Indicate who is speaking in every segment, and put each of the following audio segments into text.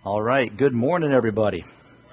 Speaker 1: All right. Good morning, everybody.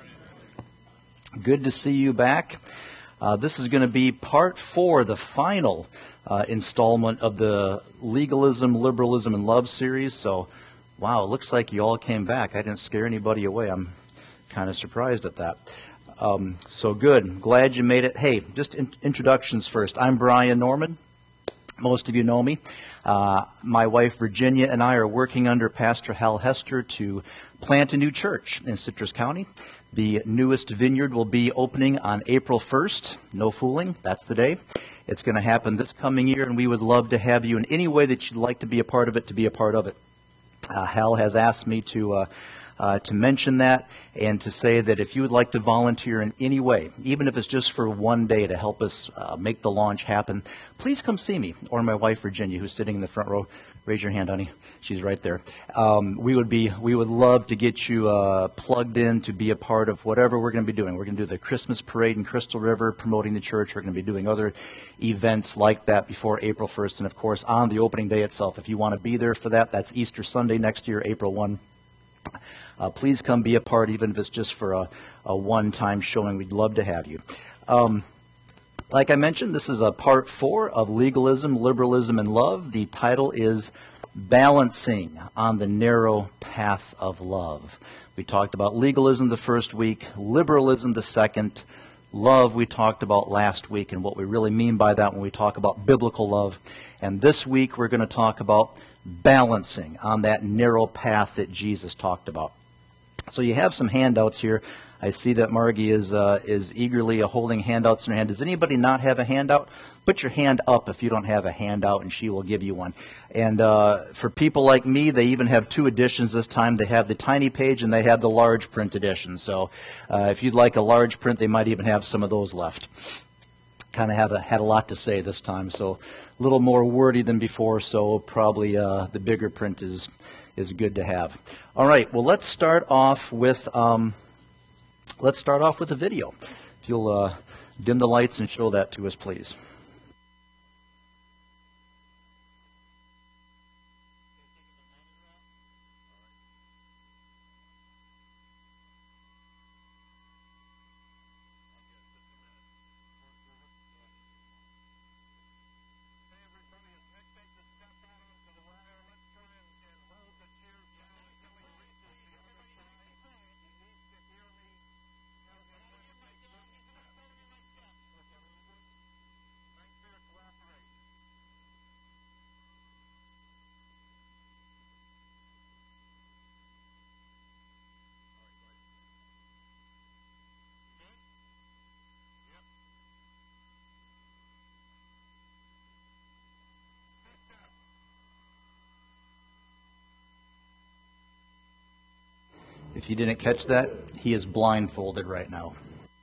Speaker 1: Good to see you back. This is going to be part 4, the final installment of the Legalism, Liberalism, and Love series. So, wow, it looks like you all came back. I didn't scare anybody away. I'm kind of surprised at that. So good. Glad you made it. Hey, just introductions first. I'm Brian Norman. Most of you know me. My wife Virginia and I are working under Pastor Hal Hester to plant a new church in Citrus County. The newest vineyard will be opening on April 1st. No fooling, that's the day. It's going to happen this coming year, and we would love to have you in any way that you'd like to be a part of it, to be a part of it. Hal has asked me to mention that and to say that if you would like to volunteer in any way, even if it's just for one day to help us make the launch happen, please come see me or my wife Virginia, who's sitting in the front row. Raise your hand, honey. She's right there. We would love to get you plugged in to be a part of whatever we're going to be doing. We're going to do the Christmas parade in Crystal River, promoting the church. We're going to be doing other events like that before April 1st, and of course on the opening day itself. If you want to be there for that, that's Easter Sunday next year, April 1. Please come be a part, even if it's just for a one-time showing. We'd love to have you. Like I mentioned, this is a part 4 of Legalism, Liberalism, and Love. The title is Balancing on the Narrow Path of Love. We talked about legalism the first week, liberalism the second, love we talked about last week, and what we really mean by that when we talk about biblical love. And this week we're going to talk about balancing on that narrow path that Jesus talked about. So you have some handouts here. I see that Margie is eagerly holding handouts in her hand. Does anybody not have a handout? Put your hand up if you don't have a handout, and she will give you one. And for people like me, they even have 2 editions this time. They have the tiny page and they have the large print edition. So if you'd like a large print, they might even have some of those left. Kind of had a lot to say this time, so a little more wordy than before, so probably the bigger print is good to have. All right, well, let's start off with a video. If you'll dim the lights and show that to us, please. If you didn't catch that, he is blindfolded right now.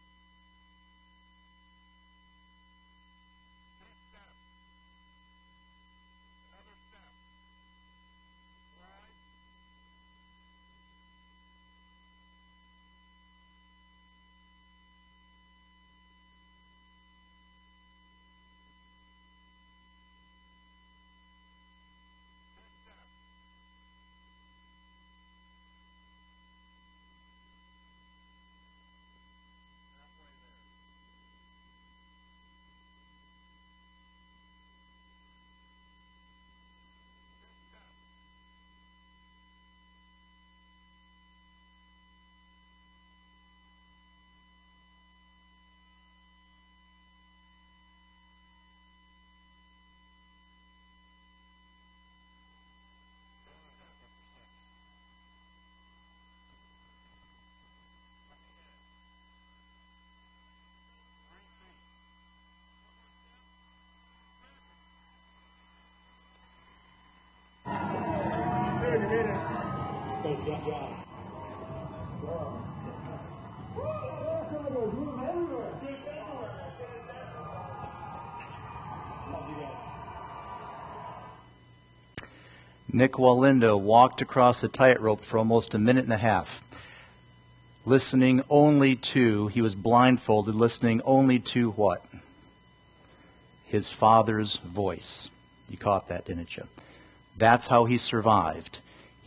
Speaker 1: Nick Wallindo walked across a tightrope for almost a minute and a half, listening only to, he was blindfolded, listening only to what? His Father's voice. You caught that, didn't you? That's how he survived.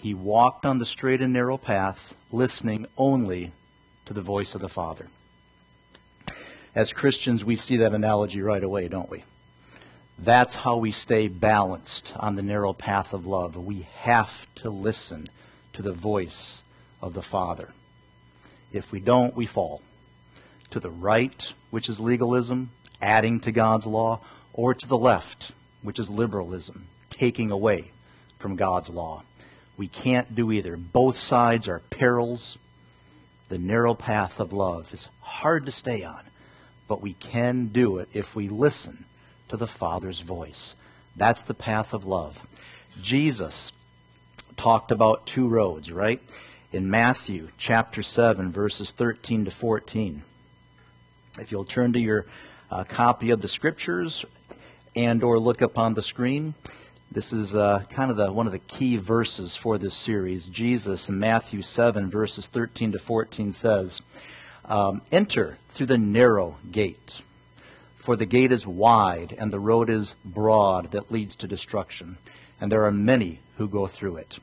Speaker 1: He walked on the straight and narrow path, listening only to the voice of the Father. As Christians, we see that analogy right away, don't we? That's how we stay balanced on the narrow path of love. We have to listen to the voice of the Father. If we don't, we fall to the right, which is legalism, adding to God's law, or to the left, which is liberalism, taking away from God's law. We can't do either. Both sides are perils. The narrow path of love is hard to stay on, but we can do it if we listen to the Father's voice. That's the path of love. Jesus talked about two roads, right? In Matthew chapter 7, verses 13 to 14. If you'll turn to your copy of the Scriptures and or look up on the screen, this is kind of one of the key verses for this series. Jesus in Matthew 7, verses 13 to 14 says, "Enter through the narrow gate, for the gate is wide and the road is broad that leads to destruction, and there are many who go through it.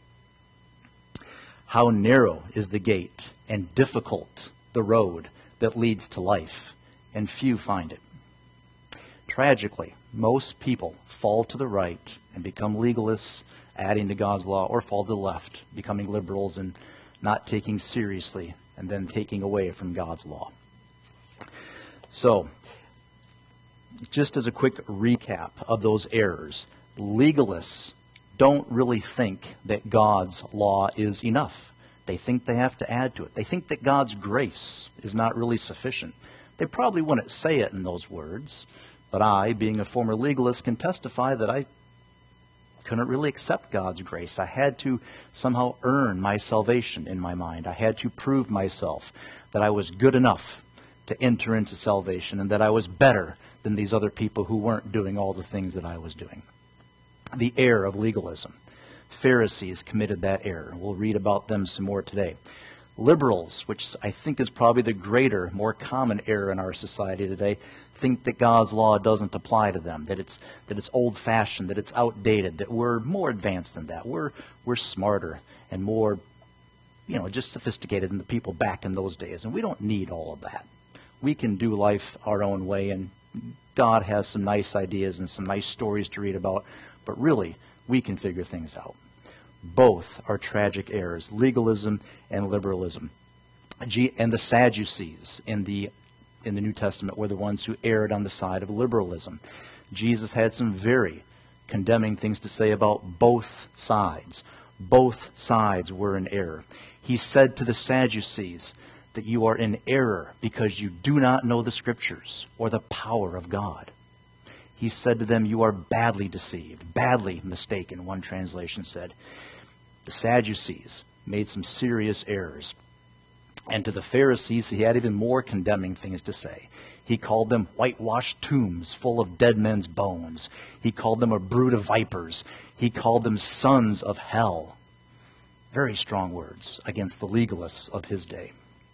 Speaker 1: How narrow is the gate and difficult the road that leads to life, and few find it." Tragically, most people fall to the right and become legalists, adding to God's law, or fall to the left, becoming liberals and not taking seriously and then taking away from God's law. So, just as a quick recap of those errors, legalists don't really think that God's law is enough. They think they have to add to it. They think that God's grace is not really sufficient. They probably wouldn't say it in those words, but I, being a former legalist, can testify that I couldn't really accept God's grace. I had to somehow earn my salvation in my mind. I had to prove myself that I was good enough to enter into salvation and that I was better than these other people who weren't doing all the things that I was doing. The error of legalism. Pharisees committed that error. We'll read about them some more today. Liberals, which I think is probably the greater, more common error in our society today, think that God's law doesn't apply to them, that it's old-fashioned, that it's outdated, that we're more advanced than that. We're smarter and more, just sophisticated than the people back in those days, and we don't need all of that. We can do life our own way, and God has some nice ideas and some nice stories to read about, but really, we can figure things out. Both are tragic errors, legalism and liberalism. And the Sadducees in the New Testament were the ones who erred on the side of liberalism. Jesus had some very condemning things to say about both sides. Both sides were in error. He said to the Sadducees that you are in error because you do not know the Scriptures or the power of God. He said to them, you are badly deceived, badly mistaken, one translation said. The Sadducees made some serious errors. And to the Pharisees, he had even more condemning things to say. He called them whitewashed tombs full of dead men's bones. He called them a brood of vipers. He called them sons of hell. Very strong words against the legalists of his day.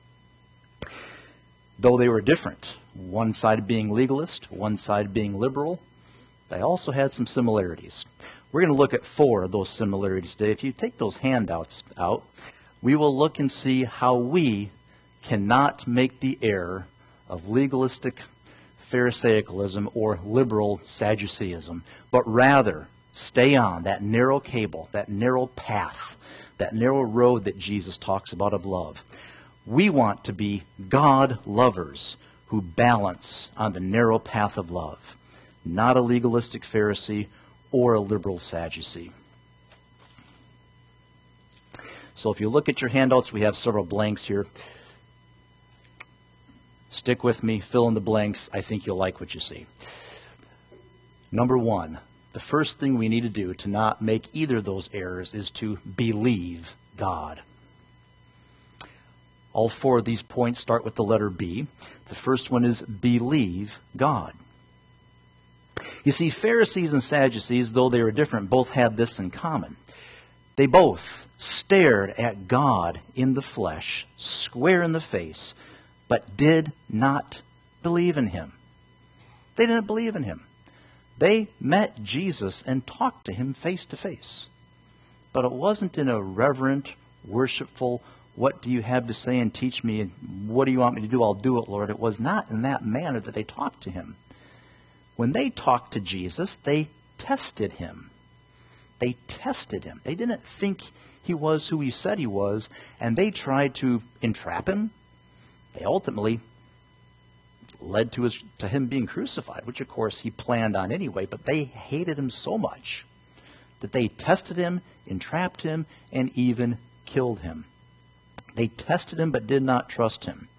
Speaker 1: Though they were different, one side being legalist, one side being liberal, they also had some similarities. We're going to look at 4 of those similarities today. If you take those handouts out, we will look and see how we cannot make the error of legalistic Pharisaicalism or liberal Sadduceeism, but rather stay on that narrow cable, that narrow path, that narrow road that Jesus talks about of love. We want to be God lovers who balance on the narrow path of love, not a legalistic Pharisee or a liberal Sadducee. So if you look at your handouts, we have several blanks here. Stick with me, fill in the blanks. I think you'll like what you see. Number 1, the first thing we need to do to not make either of those errors is to believe God. All 4 of these points start with the letter B. The first one is believe God. You see, Pharisees and Sadducees, though they were different, both had this in common. They both stared at God in the flesh, square in the face, but did not believe in him. They didn't believe in him. They met Jesus and talked to him face to face. but it wasn't in a reverent, worshipful, what do you have to say and teach me, and what do you want me to do? I'll do it, Lord. It was not in that manner that they talked to him. When they talked to Jesus, they tested him. They tested him. They didn't think he was who he said he was, and they tried to entrap him. They ultimately led to him being crucified, which of course he planned on anyway, but they hated him so much that they tested him, entrapped him, and even killed him. They tested him but did not trust him.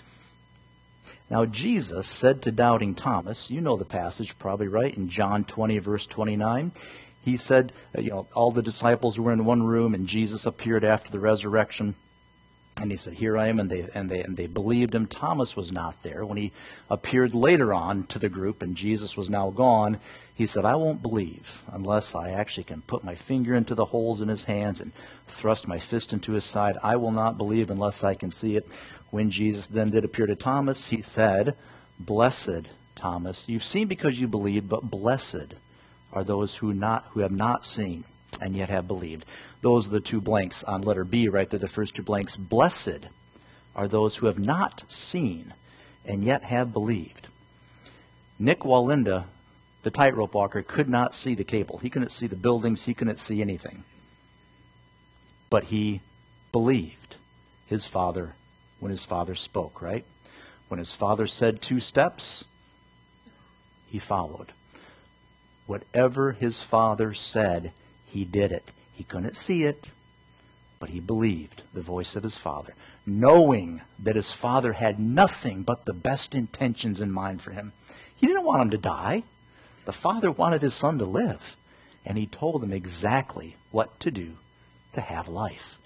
Speaker 1: Now Jesus said to doubting Thomas, you know the passage probably, right? In John 20, verse 29, he said, all the disciples were in one room and Jesus appeared after the resurrection. And he said, here I am, and they believed him. Thomas was not there. When he appeared later on to the group and Jesus was now gone, he said, I won't believe unless I actually can put my finger into the holes in his hands and thrust my fist into his side. I will not believe unless I can see it. When Jesus then did appear to Thomas, he said, blessed Thomas, you've seen because you believed, but blessed are those who have not seen and yet have believed. Those are the two blanks on letter B right there, the first two blanks. Blessed are those who have not seen and yet have believed. Nick Walinda, the tightrope walker, could not see the cable. He couldn't see the buildings. He couldn't see anything. But he believed his father when his father spoke, right? When his father said 2 steps, he followed. Whatever his father said, he did it. He couldn't see it, but he believed the voice of his father, knowing that his father had nothing but the best intentions in mind for him. He didn't want him to die. The father wanted his son to live, and he told him exactly what to do to have life.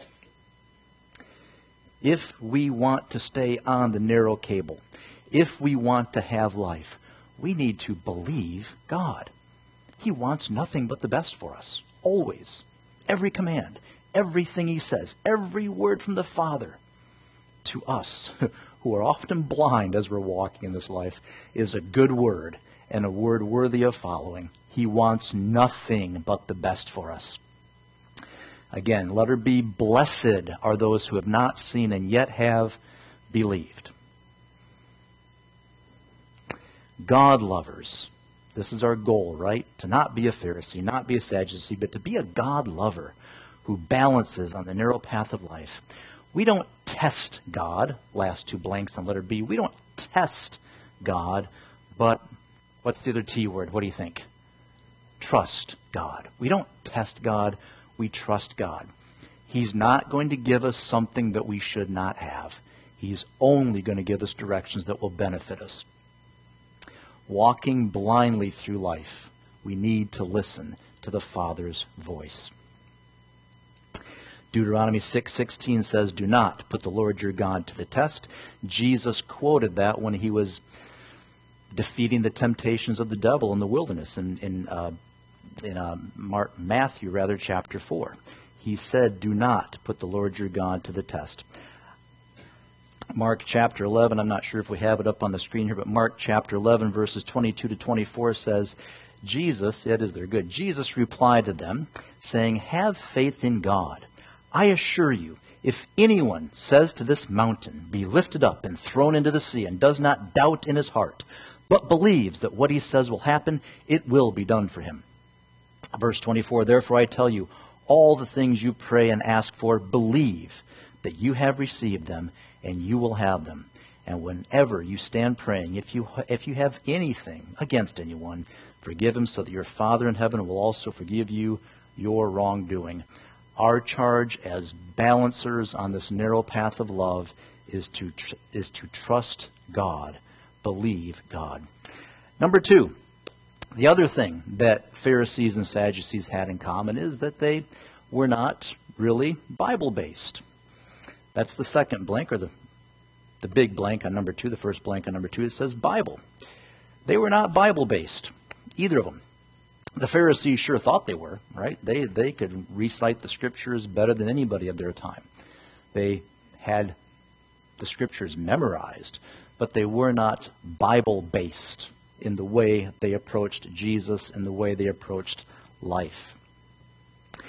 Speaker 1: If we want to stay on the narrow cable, if we want to have life, we need to believe God. He wants nothing but the best for us, always. Every command, everything he says, every word from the Father to us, who are often blind as we're walking in this life, is a good word and a word worthy of following. He wants nothing but the best for us. Again, letter B, blessed are those who have not seen and yet have believed. God lovers. This is our goal, right? To not be a Pharisee, not be a Sadducee, but to be a God lover who balances on the narrow path of life. We don't test God, last 2 blanks on letter B. We don't test God, but what's the other T word? What do you think? Trust God. We don't test God, we trust God. He's not going to give us something that we should not have. He's only going to give us directions that will benefit us. Walking blindly through life, we need to listen to the Father's voice. Deuteronomy 6:16 says, do not put the Lord your God to the test. Jesus quoted that when he was defeating the temptations of the devil in the wilderness in Matthew chapter 4. He said, do not put the Lord your God to the test. Mark chapter 11, I'm not sure if we have it up on the screen here, but Mark chapter 11, verses 22 to 24 says, Jesus replied to them, saying, have faith in God. I assure you, if anyone says to this mountain, be lifted up and thrown into the sea, and does not doubt in his heart, but believes that what he says will happen, it will be done for him. Verse 24, therefore I tell you, all the things you pray and ask for, believe that you have received them, and you will have them. And whenever you stand praying, if you have anything against anyone, forgive him, so that your Father in heaven will also forgive you your wrongdoing. Our charge as balancers on this narrow path of love is to trust God, believe God. Number 2, the other thing that Pharisees and Sadducees had in common is that they were not really Bible-based. That's the second blank, or the big blank on number 2, the first blank on number 2. It says Bible. They were not Bible-based, either of them. The Pharisees sure thought they were, right? They could recite the Scriptures better than anybody of their time. They had the Scriptures memorized, but they were not Bible-based in the way they approached Jesus and the way they approached life.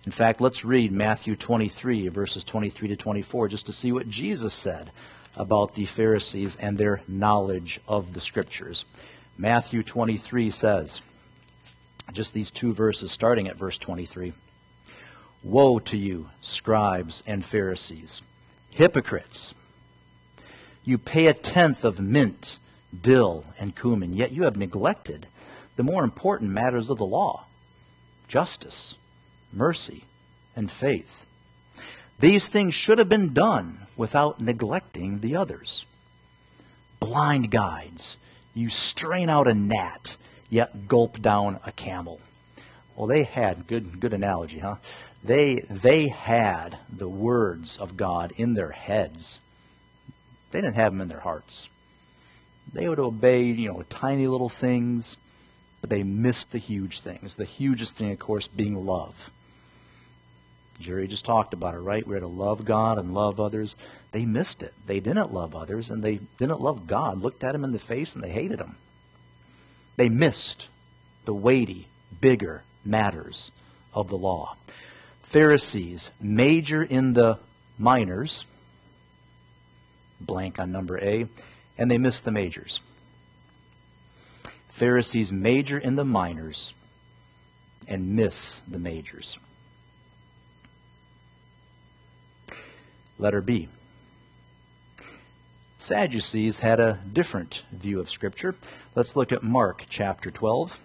Speaker 1: In fact, let's read Matthew 23, verses 23 to 24, just to see what Jesus said about the Pharisees and their knowledge of the Scriptures. Matthew 23 says, just these two verses starting at verse 23, "Woe to you, scribes and Pharisees, hypocrites! You pay a tenth of mint, dill, and cumin, yet you have neglected the more important matters of the law, justice, mercy, and faith. These things should have been done without neglecting the others. Blind guides, you strain out a gnat, yet gulp down a camel." Well, they had, good analogy, huh? They had the words of God in their heads. They didn't have them in their hearts. They would obey, tiny little things, but they missed the huge things. The hugest thing, of course, being love. Jerry just talked about it, right? We're to love God and love others. They missed it. They didn't love others, and they didn't love God. Looked at him in the face, and they hated him. They missed the weighty, bigger matters of the law. Pharisees major in the minors, blank on number A, and they miss the majors. Pharisees major in the minors and miss the majors. Letter B. Sadducees had a different view of Scripture. Let's look at Mark chapter 12.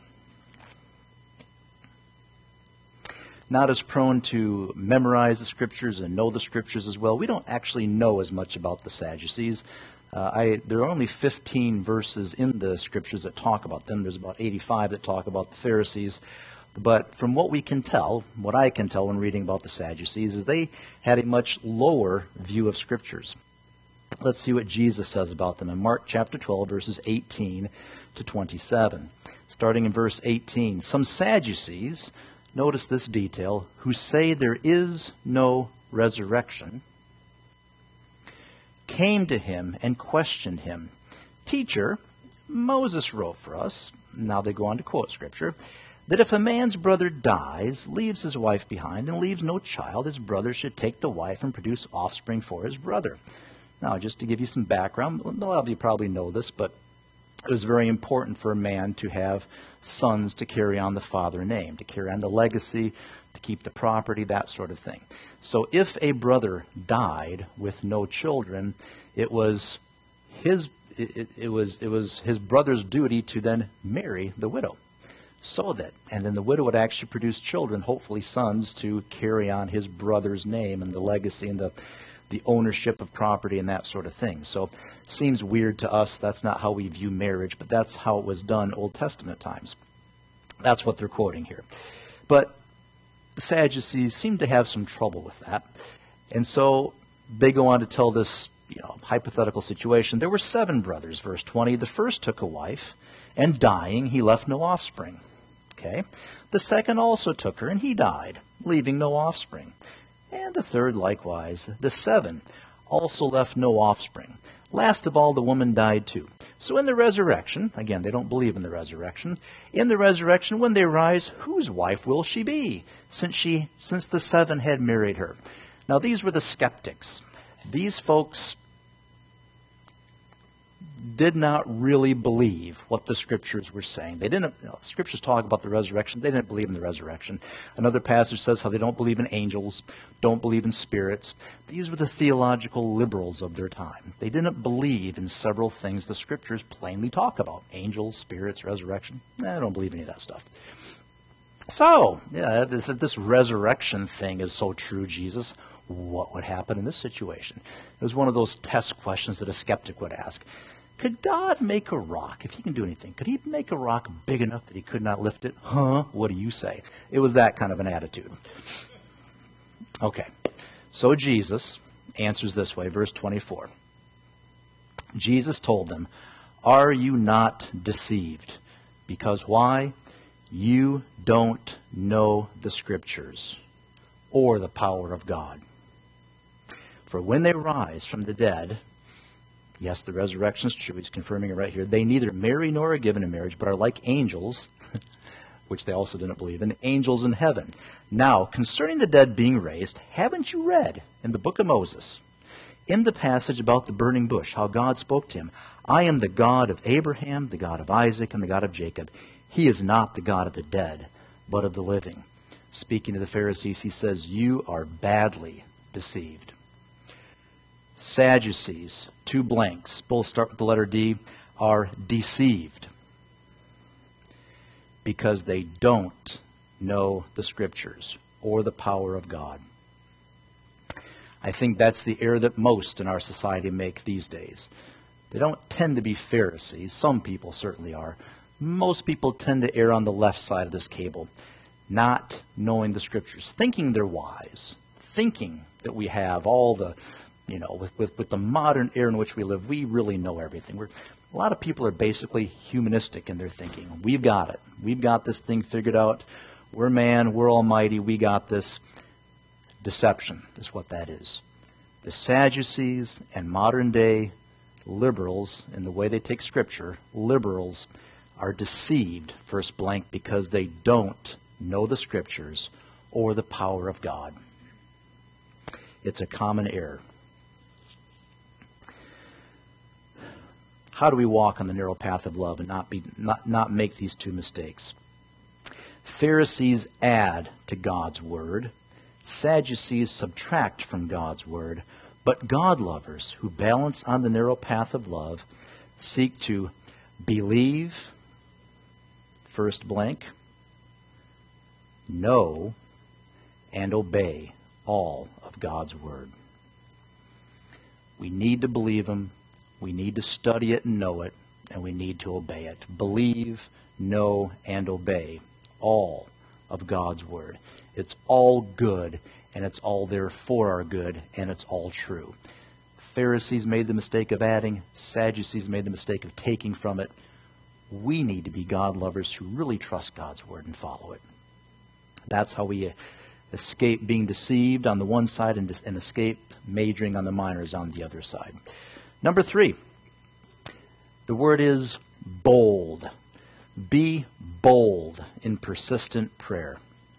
Speaker 1: Not as prone to memorize the Scriptures and know the Scriptures as well. We don't actually know as much about the Sadducees. There are only 15 verses in the Scriptures that talk about them. There's about 85 that talk about the Pharisees. But from what we can tell, what I can tell when reading about the Sadducees, is they had a much lower view of Scriptures. Let's see what Jesus says about them in Mark chapter 12, verses 18 to 27. Starting in verse 18, "Some Sadducees," notice this detail, "who say there is no resurrection, came to him and questioned him. 'Teacher, Moses wrote for us,'" now they go on to quote Scripture, "'that if a man's brother dies, leaves his wife behind, and leaves no child, his brother should take the wife and produce offspring for his brother.'" Now, just to give you some background, a lot of you probably know this, but it was very important for a man to have sons to carry on the father name, to carry on the legacy, to keep the property, that sort of thing. So if a brother died with no children, it was his brother's duty to then marry the widow. And then the widow would actually produce children, hopefully sons, to carry on his brother's name and the legacy and the ownership of property and that sort of thing. So seems weird to us. That's not how we view marriage, but that's how it was done Old Testament times. That's what they're quoting here. But the Sadducees seem to have some trouble with that. And so they go on to tell this hypothetical situation. "There were 7 brothers," verse 20. "The first took a wife, and dying, he left no offspring." Okay. "The second also took her, and he died, leaving no offspring. And the third likewise. The 7 also left no offspring. Last of all, the woman died too. So in the resurrection," again, they don't believe in the resurrection, "in the resurrection, when they rise, whose wife will she be, since the 7 had married her?" Now, these were the skeptics. These folks did not really believe what the Scriptures were saying. They didn't. Scriptures talk about the resurrection. They didn't believe in the resurrection. Another passage says how they don't believe in angels, don't believe in spirits. These were the theological liberals of their time. They didn't believe in several things the Scriptures plainly talk about: angels, spirits, resurrection. I don't believe any of that stuff. So, if this resurrection thing is so true, Jesus, what would happen in this situation? It was one of those test questions that a skeptic would ask. Could God make a rock, if he can do anything? Could he make a rock big enough that he could not lift it? Huh? What do you say? It was that kind of an attitude. Okay. So Jesus answers this way, verse 24. Jesus told them, "Are you not deceived? Because why? You don't know the Scriptures or the power of God. For when they rise from the dead," yes, the resurrection is true. He's confirming it right here. "They neither marry nor are given in marriage, but are like angels. which they also didn't believe in, angels in heaven. Now, concerning the dead being raised, haven't you read in the book of Moses, in the passage about the burning bush, how God spoke to him, I am the God of Abraham, the God of Isaac, and the God of Jacob. He is not the God of the dead, but of the living. Speaking to the Pharisees, he says, you are badly deceived. Sadducees, 2 blanks, both start with the letter D, are deceived because they don't know the Scriptures or the power of God. I think that's the error that most in our society make these days. They don't tend to be Pharisees. Some people certainly are. Most people tend to err on the left side of this cable, not knowing the Scriptures, thinking they're wise, thinking that we have all the, with the modern era in which we live, we really know everything. A lot of people are basically humanistic in their thinking. We've got it. We've got this thing figured out. We're man. We're almighty. We got this. Deception is what that is. The Sadducees and modern day liberals, in the way they take Scripture, liberals are deceived, first blank, because they don't know the Scriptures or the power of God. It's a common error. How do we walk on the narrow path of love and not make these 2 mistakes? Pharisees add to God's word. Sadducees subtract from God's word. But God lovers who balance on the narrow path of love seek to believe, first blank, know, and obey all of God's word. We need to believe Him. We need to study it and know it, and we need to obey it. Believe, know, and obey all of God's word. It's all good, and it's all there for our good, and it's all true. Pharisees made the mistake of adding. Sadducees made the mistake of taking from it. We need to be God lovers who really trust God's word and follow it. That's how we escape being deceived on the one side and escape majoring on the minors on the other side. Number 3, the word is bold. Be bold in persistent prayer.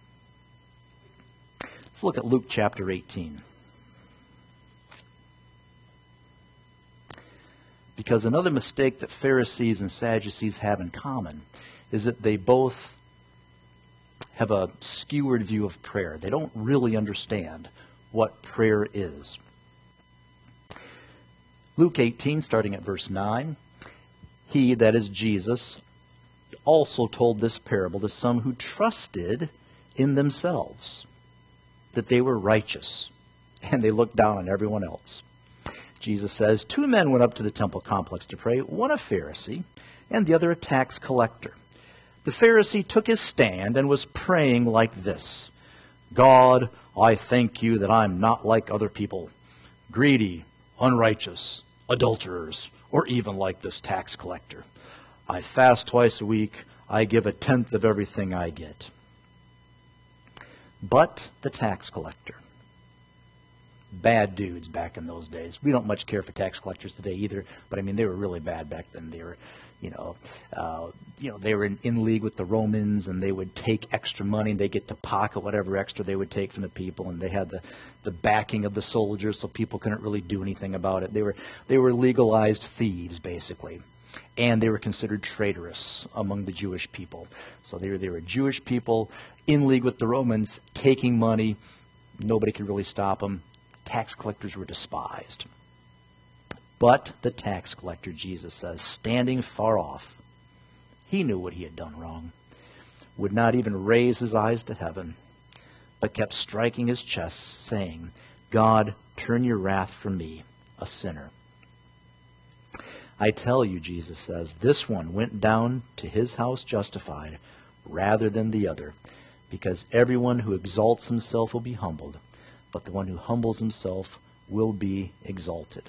Speaker 1: Let's look at Luke chapter 18. Because another mistake that Pharisees and Sadducees have in common is that they both have a skewered view of prayer. They don't really understand what prayer is. Luke 18, starting at verse 9, He, that is Jesus, also told this parable to some who trusted in themselves that they were righteous, and they looked down on everyone else. Jesus says, 2 men went up to the temple complex to pray, one a Pharisee and the other a tax collector. The Pharisee took his stand and was praying like this, God, I thank you that I'm not like other people, greedy, unrighteous, adulterers, or even like this tax collector. I fast twice a week. I give 1/10 of everything I get. But the tax collector, bad dudes back in those days. We don't much care for tax collectors today either, but I mean they were really bad back then. They were, they were in league with the Romans, and they would take extra money, and they get to pocket whatever extra they would take from the people, and they had the backing of the soldiers, so people couldn't really do anything about it. They were legalized thieves basically, and they were considered traitorous among the Jewish people. So they were Jewish people in league with the Romans, taking money. Nobody could really stop them. Tax collectors were despised. But the tax collector, Jesus says, standing far off, he knew what he had done wrong, would not even raise his eyes to heaven, but kept striking his chest, saying, God, turn your wrath from me, a sinner. I tell you, Jesus says, this one went down to his house justified rather than the other, because everyone who exalts himself will be humbled, but the one who humbles himself will be exalted.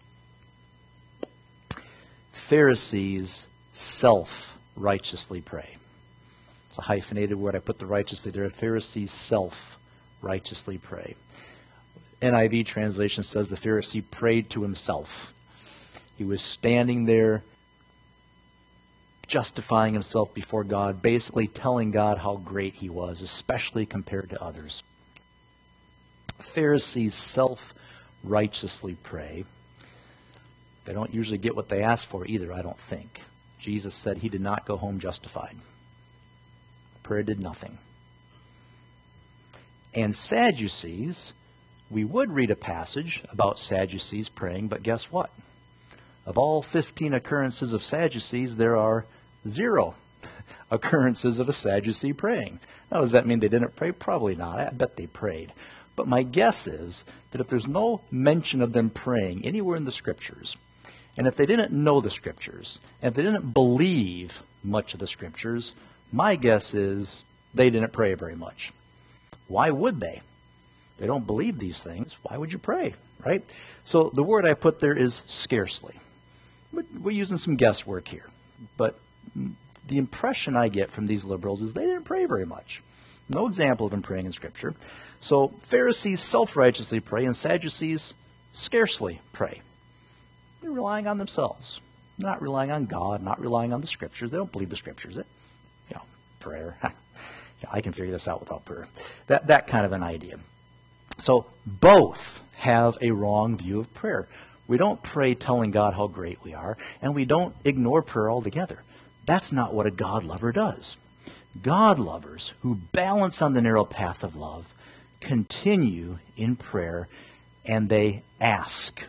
Speaker 1: Pharisees self-righteously pray. It's a hyphenated word. I put the righteously there. Pharisees self-righteously pray. NIV translation says the Pharisee prayed to himself. He was standing there justifying himself before God, basically telling God how great he was, especially compared to others. Pharisees self-righteously pray. They don't usually get what they ask for either, I don't think. Jesus said he did not go home justified. Prayer did nothing. And Sadducees, we would read a passage about Sadducees praying, but guess what? Of all 15 occurrences of Sadducees, there are 0 occurrences of a Sadducee praying. Now, does that mean they didn't pray? Probably not. I bet they prayed. But my guess is that if there's no mention of them praying anywhere in the Scriptures, and if they didn't know the Scriptures, and if they didn't believe much of the Scriptures, my guess is they didn't pray very much. Why would they? They don't believe these things. Why would you pray, right? So the word I put there is scarcely. We're using some guesswork here. But the impression I get from these liberals is they didn't pray very much. No example of them praying in Scripture. So Pharisees self-righteously pray, and Sadducees scarcely pray. They're relying on themselves. They're not relying on God, not relying on the Scriptures. They don't believe the Scriptures. Prayer. I can figure this out without prayer. That kind of an idea. So both have a wrong view of prayer. We don't pray telling God how great we are, and we don't ignore prayer altogether. That's not what a God lover does. God lovers who balance on the narrow path of love continue in prayer, and they ask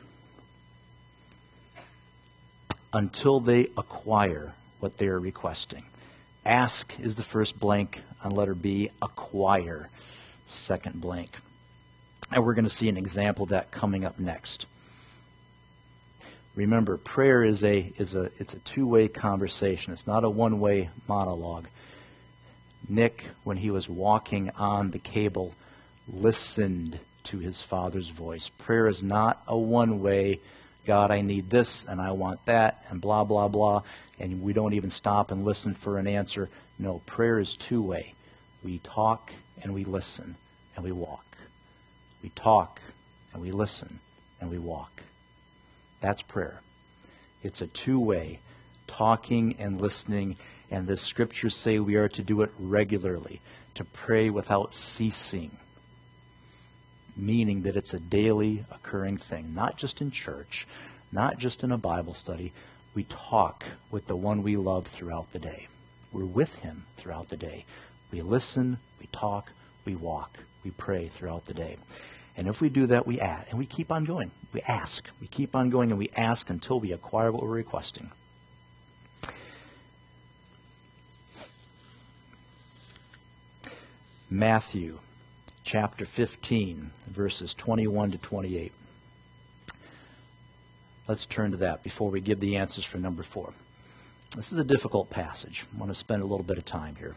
Speaker 1: until they acquire what they are requesting. Ask is the first blank on letter B. Acquire, second blank. And we're going to see an example of that coming up next. Remember, prayer it's a two-way conversation. It's not a one-way monologue. Nick, when he was walking on the cable, listened to his Father's voice. Prayer is not a one-way, God, I need this and I want that and blah, blah, blah, and we don't even stop and listen for an answer. No, prayer is two-way. We talk and we listen and we walk. We talk and we listen and we walk. That's prayer. It's a two-way, talking and listening, and the Scriptures say we are to do it regularly, to pray without ceasing, meaning that it's a daily occurring thing, not just in church, not just in a Bible study. We talk with the one we love throughout the day. We're with him throughout the day. We listen, we talk, we walk, we pray throughout the day. And if we do that, we add, and we keep on going. We ask. We keep on going, and we ask until we acquire what we're requesting. Matthew chapter 15, verses 21 to 28. Let's turn to that before we give the answers for number 4. This is a difficult passage. I want to spend a little bit of time here.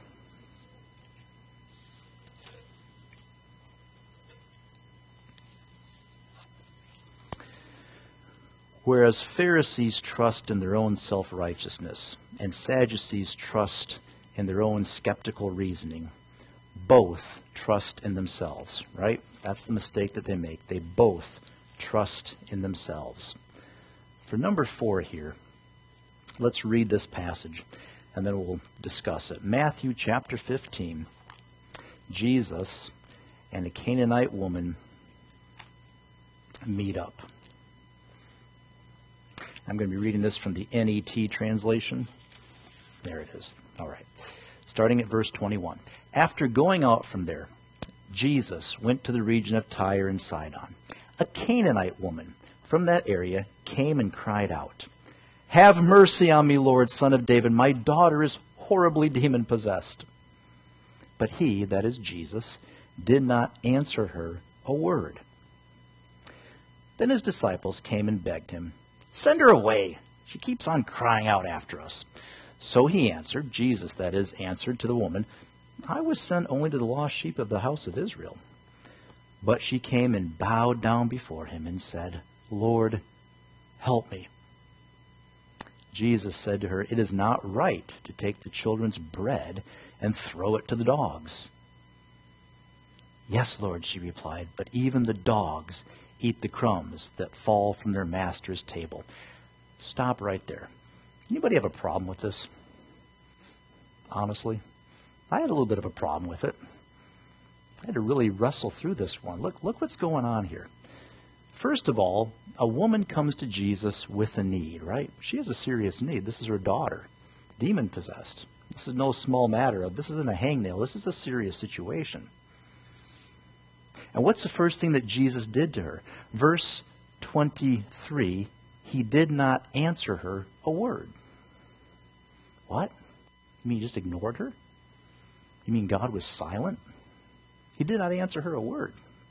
Speaker 1: Whereas Pharisees trust in their own self-righteousness and Sadducees trust in their own skeptical reasoning, both trust in themselves, right? That's the mistake that they make. They both trust in themselves. For number 4 here, let's read this passage and then we'll discuss it. Matthew chapter 15, Jesus and a Canaanite woman meet up. I'm going to be reading this from the NET translation. There it is. All right. Starting at verse 21. After going out from there, Jesus went to the region of Tyre and Sidon. A Canaanite woman from that area came and cried out, "Have mercy on me, Lord, Son of David. My daughter is horribly demon-possessed." But he, that is Jesus, did not answer her a word. Then his disciples came and begged him, "Send her away. She keeps on crying out after us." So he answered, Jesus that is, answered to the woman, "I was sent only to the lost sheep of the house of Israel." But she came and bowed down before him and said, "Lord, help me." Jesus said to her, "It is not right to take the children's bread and throw it to the dogs." "Yes, Lord," she replied, "but even the dogs eat the crumbs that fall from their master's table." Stop right there. Anybody have a problem with this? honestly. I had a little bit of a problem with it. I had to really wrestle through this one. Look what's going on here. First of all, a woman comes to Jesus with a need, right? She has a serious need. This is her daughter, demon-possessed. This is no small matter. This isn't a hangnail. This is a serious situation. And what's the first thing that Jesus did to her? Verse 23, he did not answer her a word. What? You mean he just ignored her? You mean God was silent? He did not answer her a word.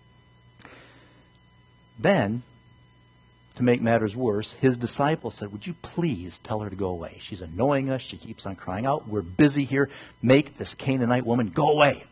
Speaker 1: Then, to make matters worse, his disciples said, would you please tell her to go away? She's annoying us. She keeps on crying out. We're busy here. Make this Canaanite woman go away.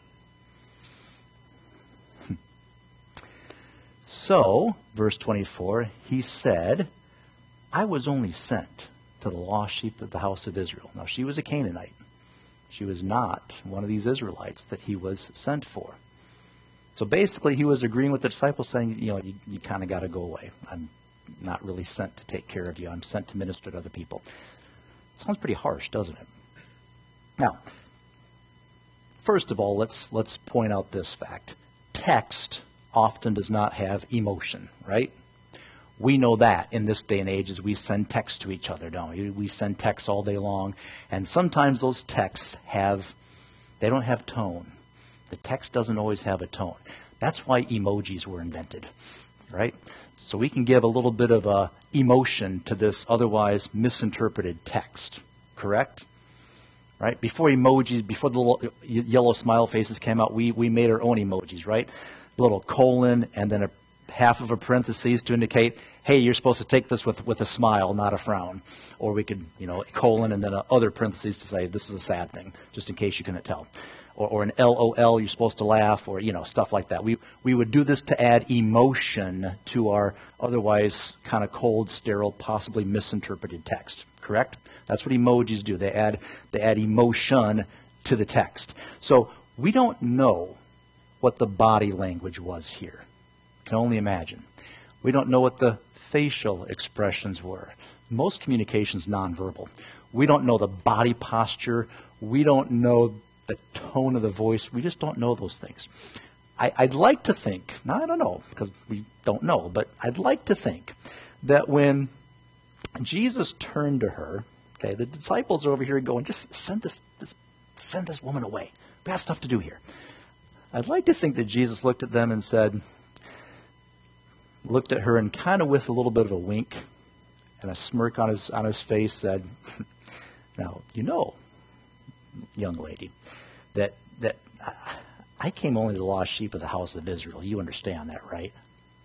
Speaker 1: So, verse 24, he said, I was only sent to the lost sheep of the house of Israel. Now, she was a Canaanite. She was not one of these Israelites that he was sent for. So basically, he was agreeing with the disciples, saying, you kind of got to go away. I'm not really sent to take care of you. I'm sent to minister to other people. Sounds pretty harsh, doesn't it? Now, first of all, let's point out this fact. Text often does not have emotion, right? We know that in this day and age as we send texts to each other, don't we? We send texts all day long, and sometimes those texts they don't have tone. The text doesn't always have a tone. That's why emojis were invented, right? So we can give a little bit of emotion to this otherwise misinterpreted text, correct? Right? Before emojis, before the little yellow smile faces came out, we made our own emojis, right? A little colon and then a half of a parenthesis to indicate, hey, you're supposed to take this with a smile, not a frown. Or we could, colon and then other parentheses to say this is a sad thing, just in case you couldn't tell. Or an LOL, you're supposed to laugh, or, stuff like that. We would do this to add emotion to our otherwise kind of cold, sterile, possibly misinterpreted text, correct? That's what emojis do. They add emotion to the text. So we don't know what the body language was here. You can only imagine. We don't know what the facial expressions were. Most communication's nonverbal. We don't know the body posture. We don't know the tone of the voice. We just don't know those things. I'd like to think, now I don't know because we don't know, but I'd like to think that when Jesus turned to her, okay, the disciples are over here going, just send this woman away. We got stuff to do here. I'd like to think that Jesus looked at them and looked at her and kind of with a little bit of a wink and a smirk on his face said, now, young lady, that I came only to the lost sheep of the house of Israel. You understand that, right?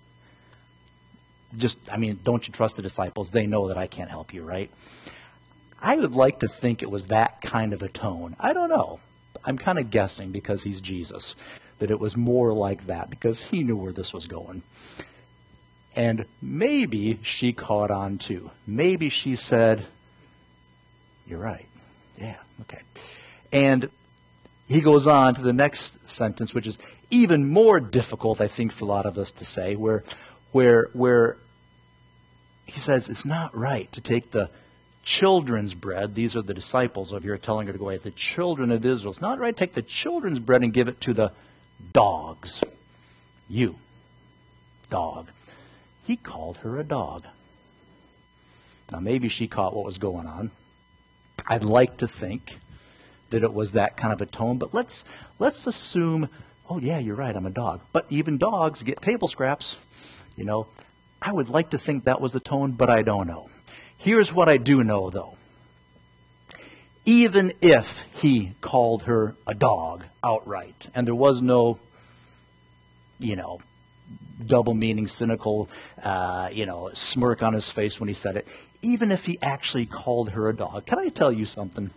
Speaker 1: Don't you trust the disciples? They know that I can't help you, right? I would like to think it was that kind of a tone. I don't know. I'm kind of guessing because he's Jesus, that it was more like that because he knew where this was going. And maybe she caught on too. Maybe she said, you're right. Yeah, okay. And he goes on to the next sentence, which is even more difficult, I think, for a lot of us to say, where he says it's not right to take the children's bread. These are the disciples over here telling her to go away. The children of Israel. It's not right to take the children's bread and give it to the dogs. You, dog. He called her a dog. Now, maybe she caught what was going on. I'd like to think that it was that kind of a tone, but let's assume, oh yeah, you're right, I'm a dog. But even dogs get table scraps. I would like to think that was the tone, but I don't know. Here's what I do know, though. Even if he called her a dog outright, and there was no, double meaning, cynical, smirk on his face when he said it, even if he actually called her a dog, can I tell you something?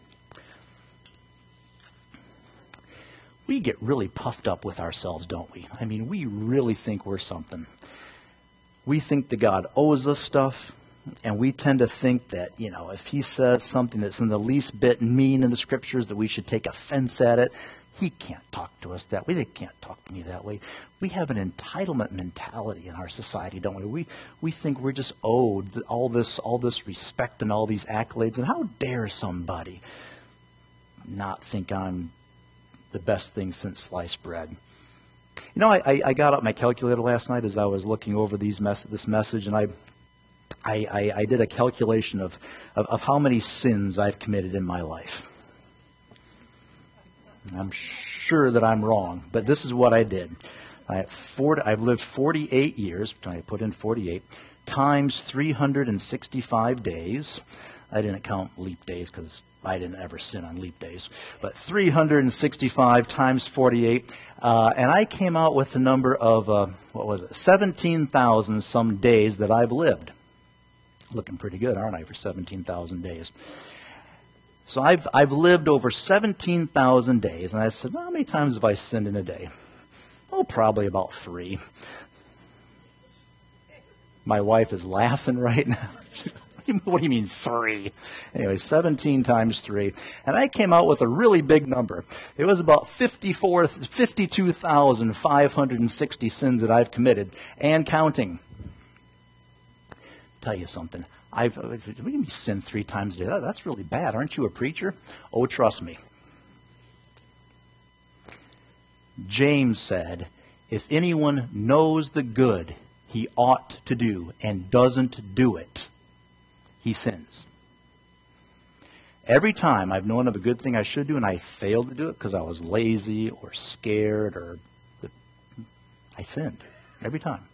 Speaker 1: We get really puffed up with ourselves, don't we? We really think we're something. We think that God owes us stuff. And we tend to think that, if he says something that's in the least bit mean in the scriptures, that we should take offense at it. He can't talk to us that way. They can't talk to me that way. We have an entitlement mentality in our society, don't we? We think we're just owed all this respect and all these accolades. And how dare somebody not think I'm the best thing since sliced bread. You know, I got out my calculator last night as I was looking over this message, and I did a calculation of how many sins I've committed in my life. I'm sure that I'm wrong, but this is what I did. I've lived 48 years, I put in 48, times 365 days. I didn't count leap days because I didn't ever sin on leap days. But 365 times 48, and I came out with the number of, 17,000 some days that I've lived. Looking pretty good, aren't I, for 17,000 days? So I've lived over 17,000 days, and I said, well, how many times have I sinned in a day? Oh, probably about 3. My wife is laughing right now. What do you mean 3? Anyway, 17 times 3. And I came out with a really big number. It was about 52,560 sins that I've committed, and counting. Tell you something. What do you mean sin 3 times a day? That's really bad. Aren't you a preacher? Oh, trust me. James said, if anyone knows the good he ought to do and doesn't do it, he sins. Every time I've known of a good thing I should do and I failed to do it because I was lazy or scared, or I sinned. Every time.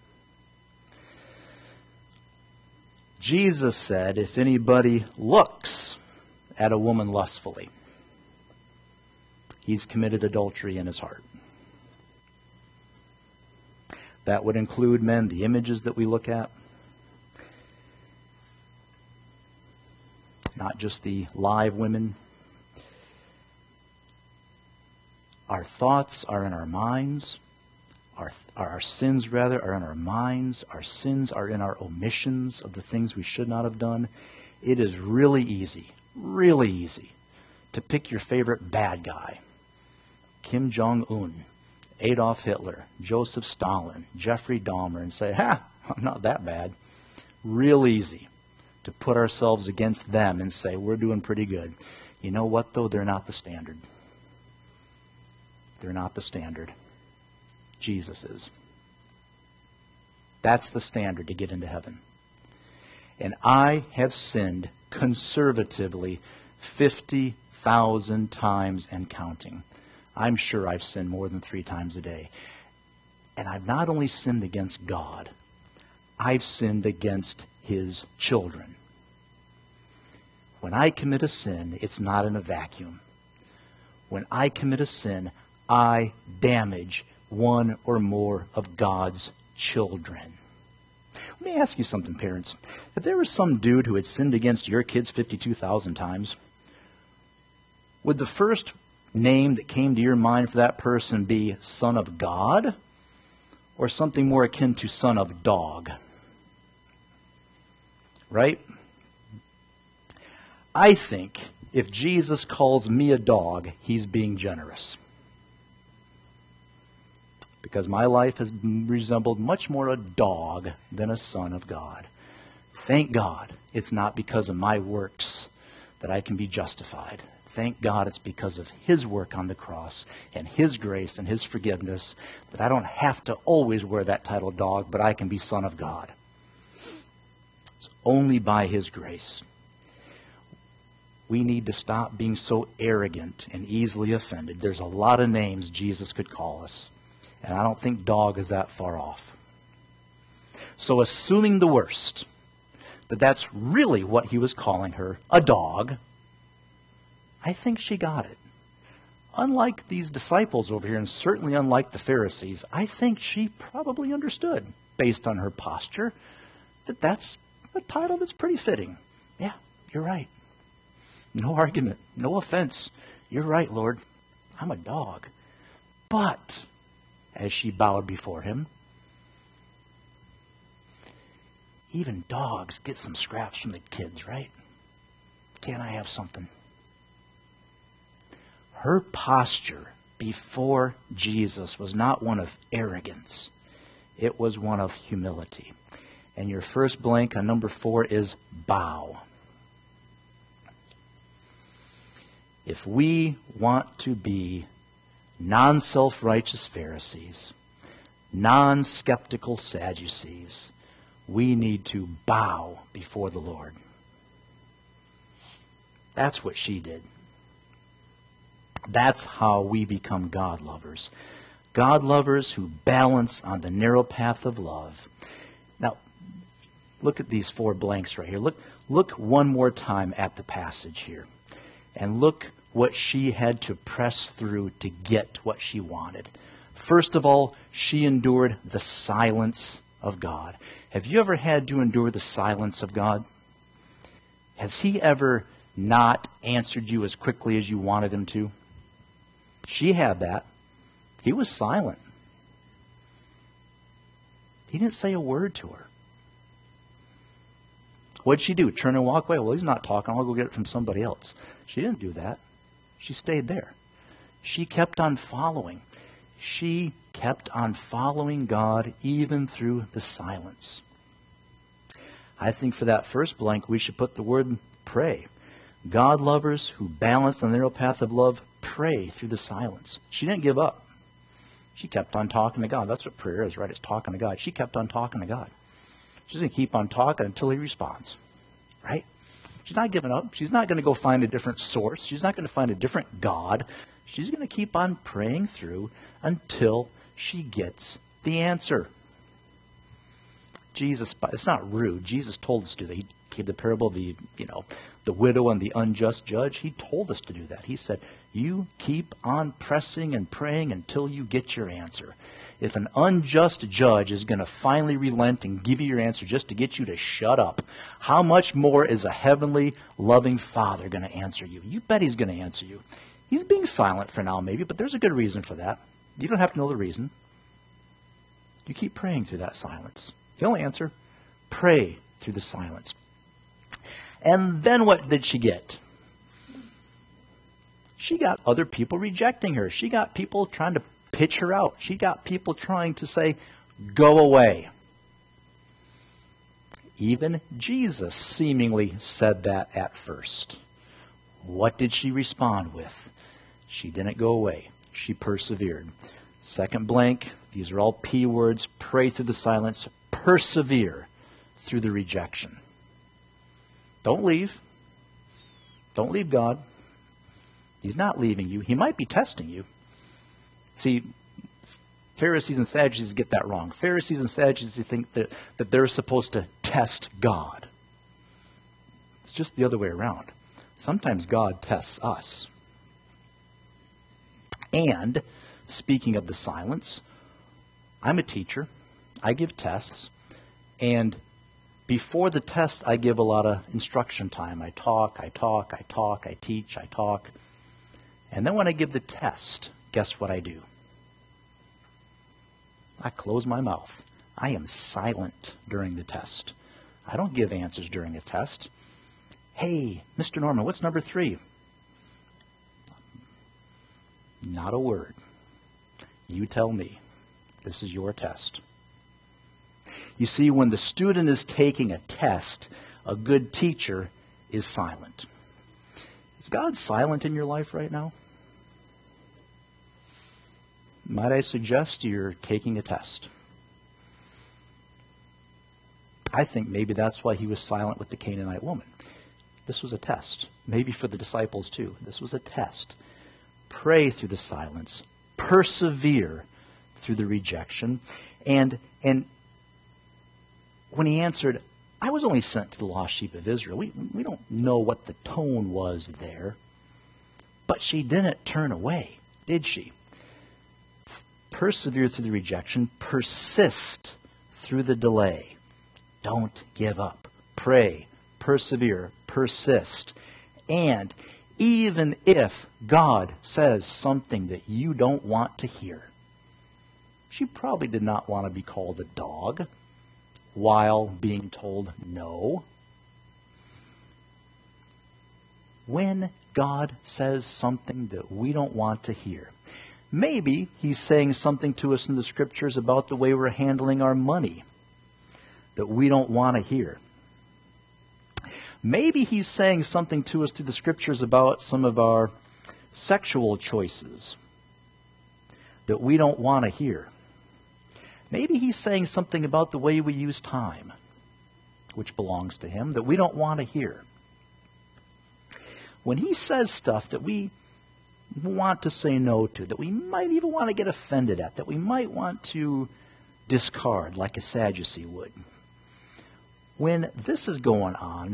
Speaker 1: Jesus said, if anybody looks at a woman lustfully, he's committed adultery in his heart. That would include, men, the images that we look at. Not just the live women. Our thoughts are in our minds. Our sins, rather, are in our minds. Our sins are in our omissions of the things we should not have done. It is really easy to pick your favorite bad guy. Kim Jong-un, Adolf Hitler, Joseph Stalin, Jeffrey Dahmer, and say, I'm not that bad. Real easy to put ourselves against them and say, we're doing pretty good. You know what, though? They're not the standard. They're not the standard. Jesus is. That's the standard to get into heaven. And I have sinned conservatively 50,000 times and counting. I'm sure I've sinned more than 3 times a day. And I've not only sinned against God, I've sinned against His children. When I commit a sin, it's not in a vacuum. When I commit a sin, I damage one or more of God's children. Let me ask you something, parents. If there was some dude who had sinned against your kids 52,000 times, would the first name that came to your mind for that person be Son of God or something more akin to Son of Dog? Right? I think if Jesus calls me a dog, he's being generous. Because my life has resembled much more a dog than a son of God. Thank God it's not because of my works that I can be justified. Thank God it's because of His work on the cross and His grace and His forgiveness that I don't have to always wear that title dog, but I can be Son of God. It's only by His grace. We need to stop being so arrogant and easily offended. There's a lot of names Jesus could call us. And I don't think dog is that far off. So assuming the worst, that that's really what he was calling her, a dog, I think she got it. Unlike these disciples over here, and certainly unlike the Pharisees, I think she probably understood, based on her posture, that that's a title that's pretty fitting. Yeah, you're right. No argument, no offense. You're right, Lord. I'm a dog. But as she bowed before him, even dogs get some scraps from the kids, right? Can't I have something? Her posture before Jesus was not one of arrogance. It was one of humility. And your first blank on number 4 is bow. If we want to be non-self-righteous Pharisees, non-skeptical Sadducees, we need to bow before the Lord. That's what she did. That's how we become God lovers. God lovers who balance on the narrow path of love. Now, look at these 4 blanks right here. Look one more time at the passage here. And look what she had to press through to get what she wanted. First of all, she endured the silence of God. Have you ever had to endure the silence of God? Has he ever not answered you as quickly as you wanted him to? She had that. He was silent. He didn't say a word to her. What'd she do? Turn and walk away? Well, he's not talking. I'll go get it from somebody else. She didn't do that. She stayed there. She kept on following. She kept on following God even through the silence. I think for that first blank, we should put the word pray. God lovers who balance the narrow path of love, pray through the silence. She didn't give up. She kept on talking to God. That's what prayer is, right? It's talking to God. She kept on talking to God. She's going to keep on talking until he responds, right? She's not giving up. She's not going to go find a different source. She's not going to find a different God. She's going to keep on praying through until she gets the answer. Jesus, it's not rude. Jesus told us to do that. He gave the parable of the widow and the unjust judge. He told us to do that. He said, you keep on pressing and praying until you get your answer. If an unjust judge is going to finally relent and give you your answer just to get you to shut up, how much more is a heavenly, loving Father going to answer you? You bet he's going to answer you. He's being silent for now, maybe, but there's a good reason for that. You don't have to know the reason. You keep praying through that silence. He'll answer. Pray through the silence. And then what did she get? She got other people rejecting her. She got people trying to pitch her out. She got people trying to say, go away. Even Jesus seemingly said that at first. What did she respond with? She didn't go away. She persevered. Second blank, these are all P words. Pray through the silence. Persevere through the rejection. Don't leave. Don't leave God. He's not leaving you. He might be testing you. See, Pharisees and Sadducees get that wrong. Pharisees and Sadducees think that they're supposed to test God. It's just the other way around. Sometimes God tests us. And, speaking of the silence, I'm a teacher. I give tests. And before the test, I give a lot of instruction time. I talk, I teach, I talk. And then when I give the test, guess what I do? I close my mouth. I am silent during the test. I don't give answers during a test. Hey, Mr. Norman, what's number 3? Not a word. You tell me. This is your test. You see, when the student is taking a test, a good teacher is silent. Is God silent in your life right now? Might I suggest you're taking a test? I think maybe that's why he was silent with the Canaanite woman. This was a test. Maybe for the disciples too. This was a test. Pray through the silence. Persevere through the rejection. And when he answered, I was only sent to the lost sheep of Israel. We don't know what the tone was there. But she didn't turn away, did she? Persevere through the rejection. Persist through the delay. Don't give up. Pray. Persevere. Persist. And even if God says something that you don't want to hear, she probably did not want to be called a dog while being told no. When God says something that we don't want to hear, maybe he's saying something to us in the scriptures about the way we're handling our money that we don't want to hear. Maybe he's saying something to us through the scriptures about some of our sexual choices that we don't want to hear. Maybe he's saying something about the way we use time, which belongs to him, that we don't want to hear. When he says stuff that we want to say no to, that we might even want to get offended at, that we might want to discard like a Sadducee would. When this is going on,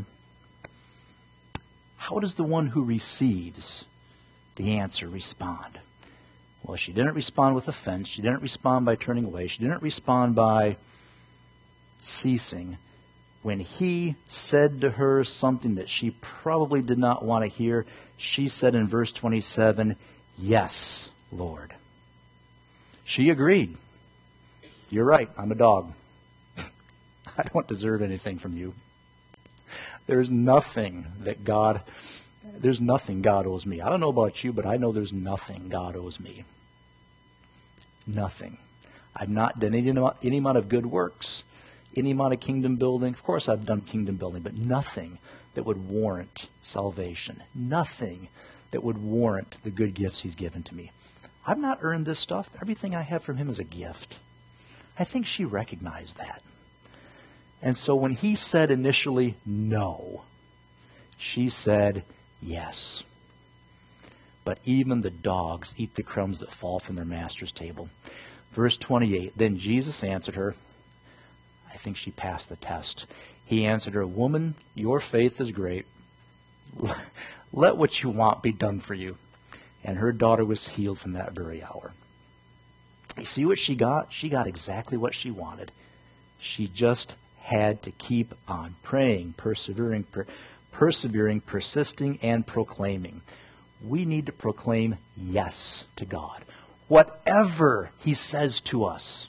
Speaker 1: how does the one who receives the answer respond? Well, she didn't respond with offense. She didn't respond by turning away. She didn't respond by ceasing. When he said to her something that she probably did not want to hear, she said in verse 27, "Yes, Lord." She agreed. "You're right, I'm a dog. I don't deserve anything from you. There's nothing God owes me. I don't know about you, but I know there's nothing God owes me. Nothing. I've not done any amount of good works, any amount of kingdom building. Of course I've done kingdom building, but nothing that would warrant salvation. Nothing that would warrant the good gifts he's given to me. I've not earned this stuff. Everything I have from him is a gift." I think she recognized that. And so when he said initially no, she said yes. But even the dogs eat the crumbs that fall from their master's table. Verse 28, then Jesus answered her. I think she passed the test. He answered her, "Woman, your faith is great. Let what you want be done for you." And her daughter was healed from that very hour. You see what she got? She got exactly what she wanted. She just had to keep on praying, persevering, persisting, and proclaiming. We need to proclaim yes to God. Whatever he says to us.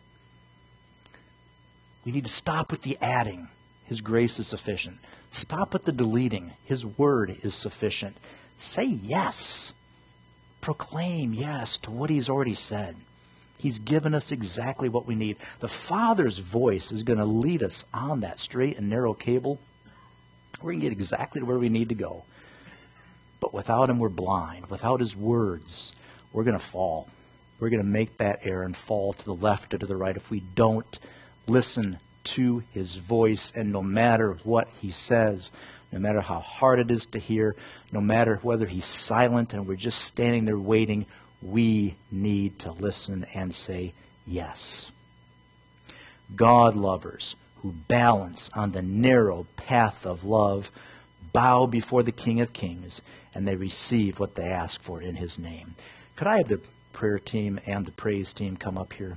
Speaker 1: We need to stop with the adding. His grace is sufficient. Stop with the deleting. His word is sufficient. Say yes. Proclaim yes to what he's already said. He's given us exactly what we need. The Father's voice is going to lead us on that straight and narrow cable. We're going to get exactly to where we need to go. But without him, we're blind. Without his words, we're going to fall. We're going to make that error and fall to the left or to the right if we don't listen to his voice. And no matter what he says, no matter how hard it is to hear, no matter whether he's silent and we're just standing there waiting, we need to listen and say yes. God lovers who balance on the narrow path of love bow before the King of Kings, and they receive what they ask for in his name. Could I have the prayer team and the praise team come up here?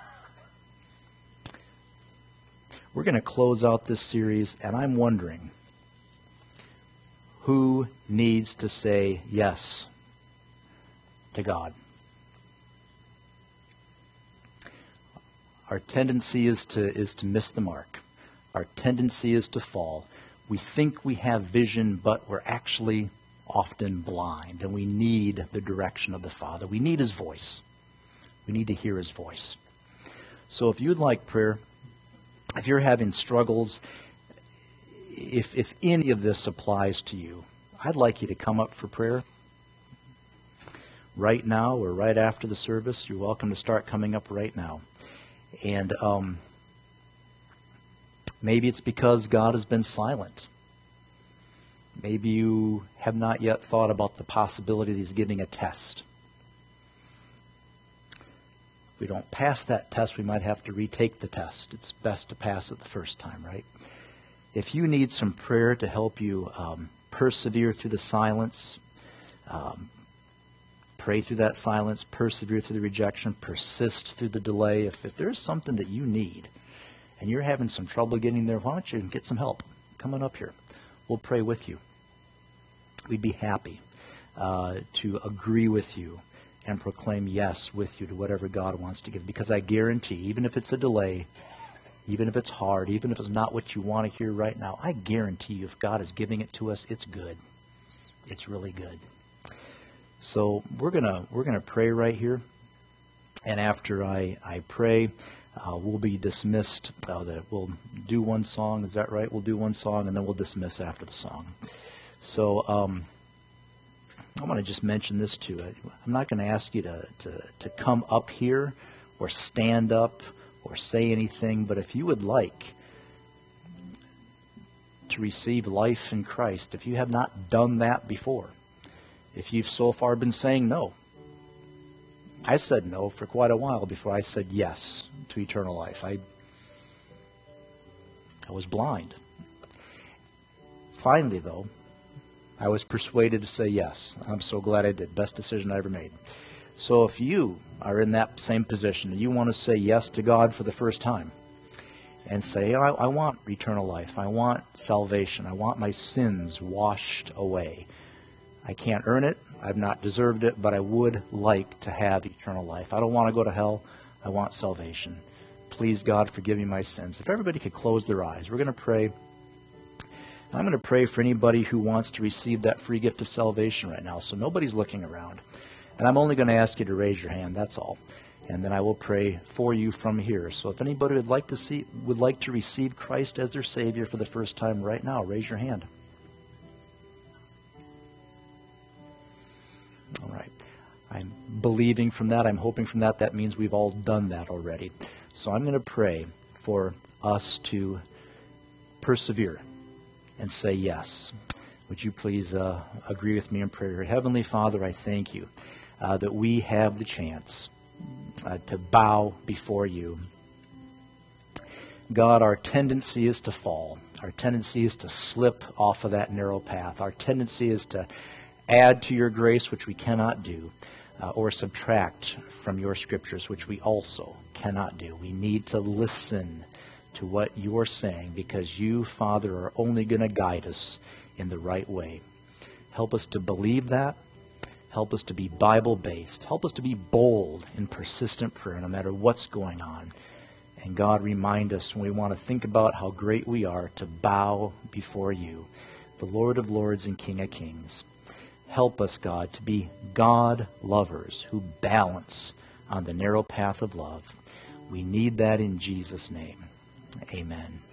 Speaker 1: We're going to close out this series, and I'm wondering who needs to say yes to God. Our tendency is to miss the mark. Our tendency is to fall. We think we have vision, but we're actually often blind, and we need the direction of the Father. We need his voice. We need to hear his voice. So if you'd like prayer, if you're having struggles, if any of this applies to you, I'd like you to come up for prayer right now or right after the service. You're welcome to start coming up right now. And maybe it's because God has been silent. Maybe you have not yet thought about the possibility that he's giving a test. If we don't pass that test, we might have to retake the test. It's best to pass it the first time, right? If you need some prayer to help you persevere through the silence, pray through that silence, persevere through the rejection, persist through the delay. If there's something that you need and you're having some trouble getting there, why don't you get some help? Come on up here. We'll pray with you. We'd be happy to agree with you and proclaim yes with you to whatever God wants to give. Because I guarantee, even if it's a delay, even if it's hard, even if it's not what you want to hear right now, I guarantee you if God is giving it to us, it's good. It's really good. So we're gonna pray right here, and after I pray, we'll be dismissed. We'll do one song. Is that right? We'll do one song, and then we'll dismiss after the song. So I want to just mention this too. I'm not going to ask you to come up here or stand up or say anything, but if you would like to receive life in Christ, if you have not done that before, if you've so far been saying no, I said no for quite a while before I said yes to eternal life. I was blind. Finally, though, I was persuaded to say yes. I'm so glad I did. Best decision I ever made. So if you are in that same position and you want to say yes to God for the first time and say, I want eternal life. I want salvation. I want my sins washed away. I can't earn it. I've not deserved it, but I would like to have eternal life. I don't want to go to hell. I want salvation. Please, God, forgive me my sins. If everybody could close their eyes, we're going to pray. I'm going to pray for anybody who wants to receive that free gift of salvation right now. So nobody's looking around. And I'm only going to ask you to raise your hand, that's all. And then I will pray for you from here. So if anybody would like to receive Christ as their Savior for the first time right now, raise your hand. All right. I'm believing from that. I'm hoping from that. That means we've all done that already. So I'm going to pray for us to persevere and say yes. Would you please agree with me in prayer? Heavenly Father, I thank you that we have the chance to bow before you. God, our tendency is to fall. Our tendency is to slip off of that narrow path. Our tendency is to add to your grace, which we cannot do, or subtract from your scriptures, which we also cannot do. We need to listen to what you're saying, because you, Father, are only going to guide us in the right way. Help us to believe that. Help us to be Bible-based. Help us to be bold in persistent prayer no matter what's going on. And God, remind us when we want to think about how great we are to bow before you, the Lord of Lords and King of Kings. Help us, God, to be God lovers who balance on the narrow path of love. We need that in Jesus' name. Amen.